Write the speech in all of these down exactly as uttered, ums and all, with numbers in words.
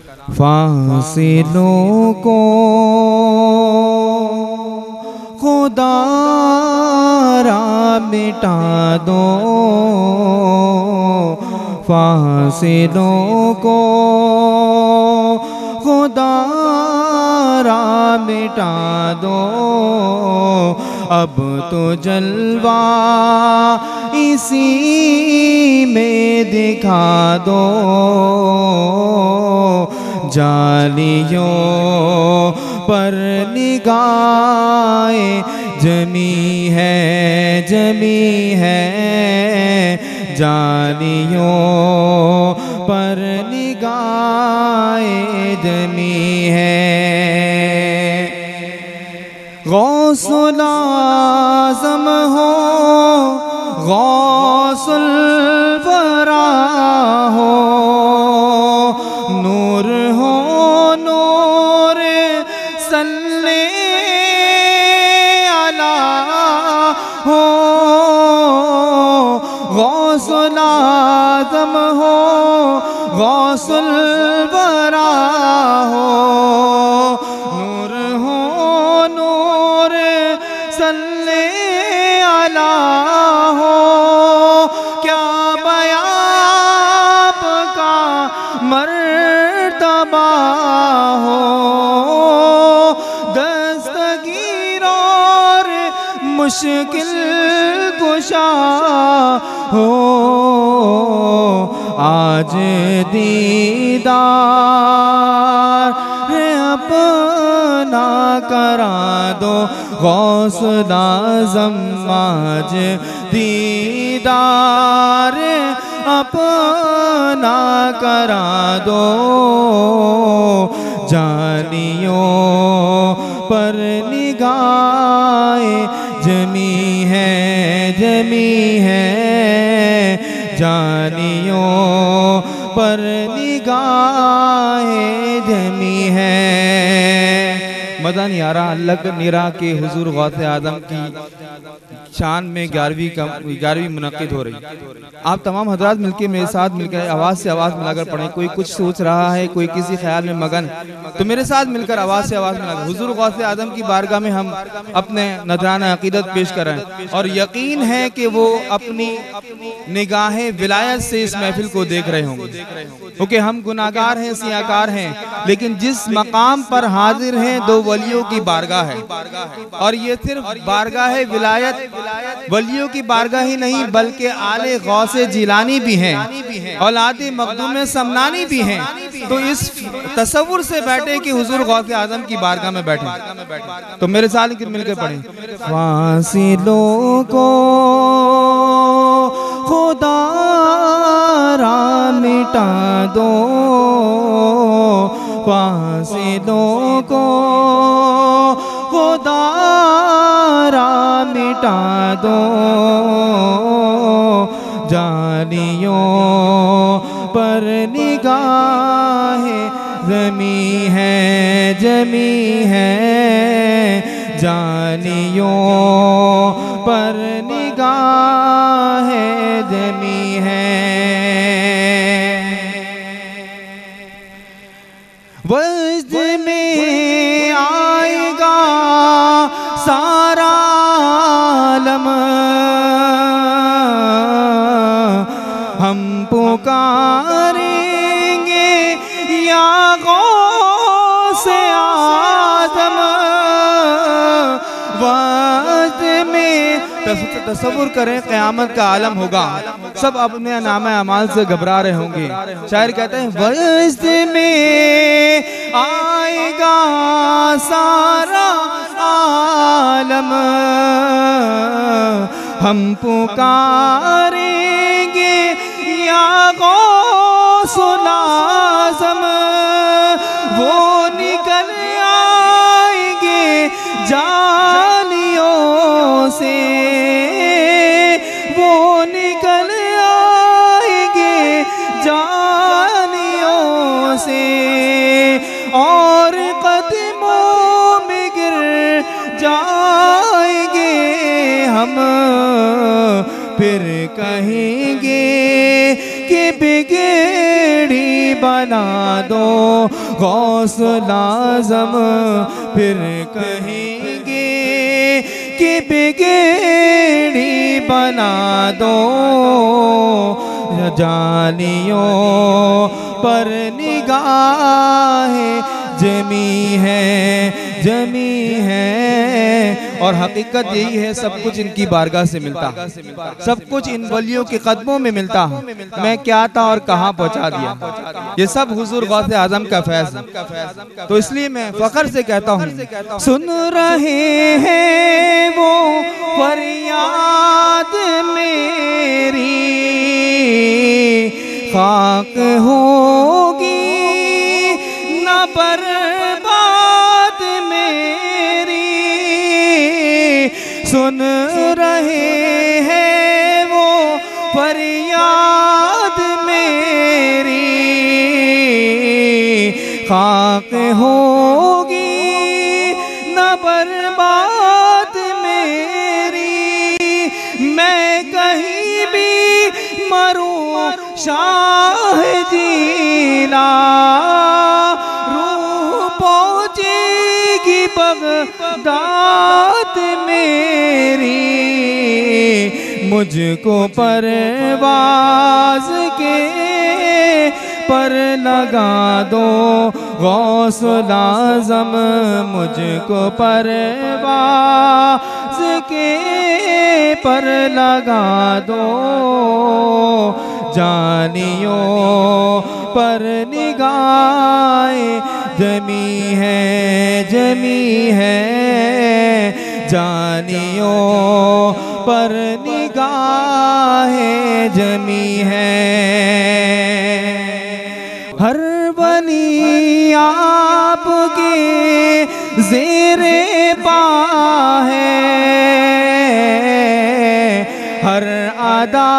फासिलों को खुदारा मिटा दो, फासिलों को खुदारा मिटा दो। अब तो जलवा इसी में दिखा दो, जालियों पर निगाहें जमी है, जमी है, जालियों पर निगाहें जमी है। गौसुल आज़म हो, गौसुल वरा हो, नूर हो नूर सल्ले अला हो, गौसुल आज़म हो, गौसुल वरा हो, नूर हो नूर सल्ले अला हो। क्या बयान का मर्तबा हो, दस्तगीर और मुश्किल कुशा हो, आज दीदार अपना करा दो, गौसुल आज़म आज दीदार अपना करा दो, जालियों पर निगाहें जमी है, जमी है, जालियों पर निगाहें जमी है। मज़ा नहीं आ रहा अल्लाह के निरा के हुजूर गौसे आज़म की शान में ग्यारहवीं का ग्यारहवीं मुनक़िद हो रही। आप तमाम हज़रात मिलके मेरे साथ मिलकर आवाज़ से आवाज़ मिलाकर पढ़ें। कोई कुछ सोच रहा है, कोई किसी ख्याल में मगन, तो मेरे साथ मिलकर आवाज़ से आवाज़ मिलाकर हुजूर गौसे आज़म की बारगाह में हम अपने नजराना अक़ीदत पेश करें और यकीन है कि वो अपनी निगाहें विलायत से इस महफिल को देख रहे होंगे, क्योंकि हम गुनाहगार हैं, सियाकार हैं, लेकिन जिस मकाम पर हाजिर हैं दो वलियों की बारगाह है, और ये सिर्फ बारगाह है विलायत, वलियों की बारगाह ही नहीं बल्कि आले गौसे जिलानी भी हैं, औलादे मखदूम समनानी भी हैं। तो इस तसव्वुर से बैठे कि हुजूर गौसे आज़म की बारगाह में बैठे, तो मेरे साथ मिलकर पढ़ें। फासिलों को खुदारा मिटा दो, फासिलों को खुदारा मिटा दो, जालियों पर निगाहें जमी है, जमी है, जालियों पर निगाहें जमी है। वज्द में आएगा सारा आलम, हम पुकारेंगे या गौसे आज़म। वज्द में तसव्वुर करें क़यामत का आलम होगा, सब अपने नामे अमाल से घबरा रहे होंगे। शायर कहते हैं वज्द में आएगा सारा आलम, हम पुकारेंगे या गौसुल आज़म। वो निकल आएंगे जालियों से, वो निकल आएंगे जालियों से, और कदमों में गिर जाएंगे हम, फिर कहेंगे कि बिगड़ी बना बना दो गौसुल आज़म, फिर कहेंगे कि बिगड़ी बना दो। जानियों पर निगाहें जमी है, जमी है। और हकीकत यही है, सब कुछ इनकी बारगाह से मिलता है, सब कुछ इन वलियों के कदमों में मिलता है। मैं क्या था और कहाँ पहुँचा दिया, ये सब हुजूर गौसे आजम का फैज़ है। तो इसलिए मैं फख्र से कहता हूँ, सुन रहे हैं वो फरियाद मेरी, खाक होगी न बर्बाद मेरी। सुन रहे हैं वो फरियाद मेरी, खाक होगी न बर्बाद मेरी। मैं कहीं भी मरूं शाह जीला, रूह पहुंचेगी बगदाद मेरी। मुझको परवाज़ के पर लगा दो गौसुल आज़म, मुझको परवाज़ के पर लगा दो। जानियों पर निगाहें जमी है, जमी है। जानियों पर निगाहें जमी है। हर वली आपके ज़ेरे पा है, हर अदा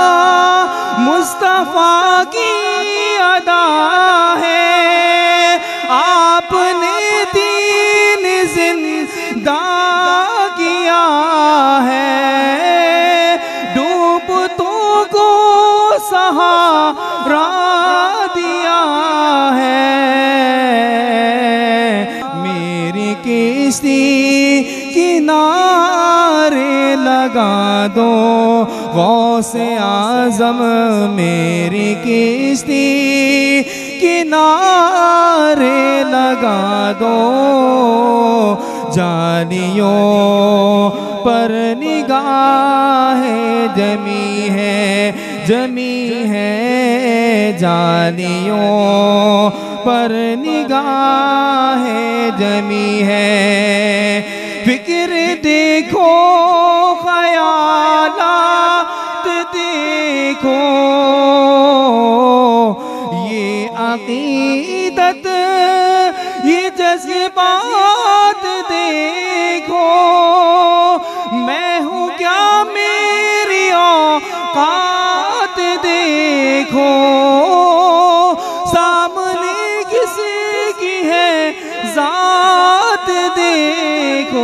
मुस्तफ़ा की अदा है। आपने दीन जिंदा किया है, डूबतों को सहारा दिया है। मेरी किश्ती किनारे लगा दो गौसे आज़म, मेरी किश्ती किनारे लगा दो। जानियों पर निगाहें जमी है, जमी है। जानियों पर निगाहें जमी है। फिक्र देखो, ख़यालात देखो, ये अक़ीदत ये जज़्बात देखो। मैं हूँ क्या मेरी औक़ात देखो, सामने किसी की है ज़ात देखो।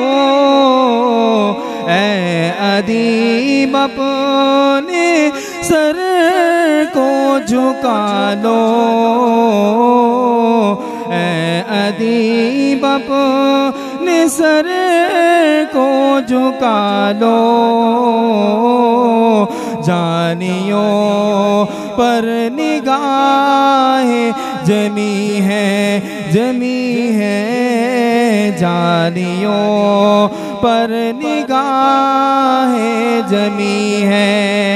ऐ अदीब अपने सर को झुका लो, ऐ अदीब अपने सर को झुका लो। जानियों पर निगाहें जमी है, जमी है। जानियों पर निगाहें जमी है।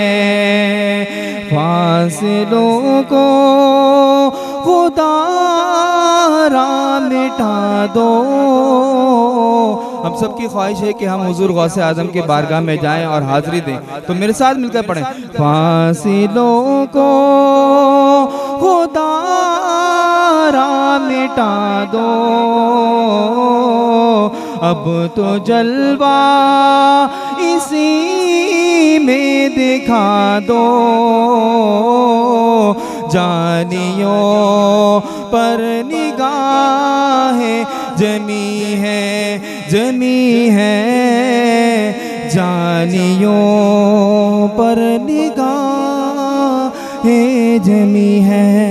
फासिलों को खुदा मिटा दो। हम सबकी ख्वाहिश है कि हम हुजूर गौसे आज़म के बारगाह में जाएं और हाज़िरी दें, तो मेरे साथ मिलकर पढ़ें। फासिलों को खुदा मिटा दो, अब तो जलवा इसी में दिखा दो। जानियों पर निगाहें जमी है, जमी है। जानियों पर निगाहें जमी है।